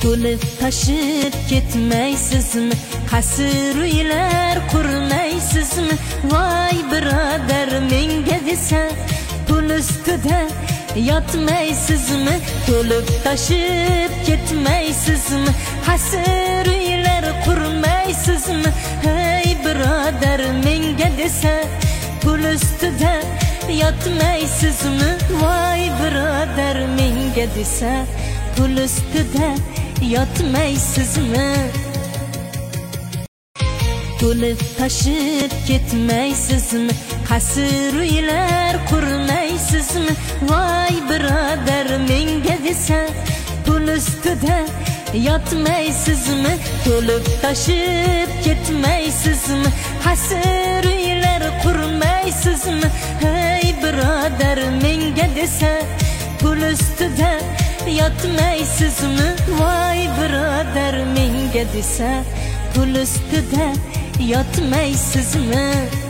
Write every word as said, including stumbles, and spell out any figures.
To'lib tashib ketmaysizmi? Qasr uylar qurmaysizmi? Voy birodar, menga desa pul ustida yotmaysizmi? To'lib tashib ketmaysizmi? Qasr uylar qurmaysizmi? Hey birodar, menga desa pul ustida yotmaysizmi? Voy birodar, menga desa pul ustida yotmaysizmi? To'lib tashib ketmaysizmi? Qasr uylar qurmaysizmi? Voy birodar, menga desa pul ustida yotmaysizmi? To'lib tashib ketmaysizmi? Qasr uylar qurmaysizmi? Hey birodar, menga desa pul ustida yotmaysizmi? Voy birodar, menga desa pul ustida yotmaysizmi?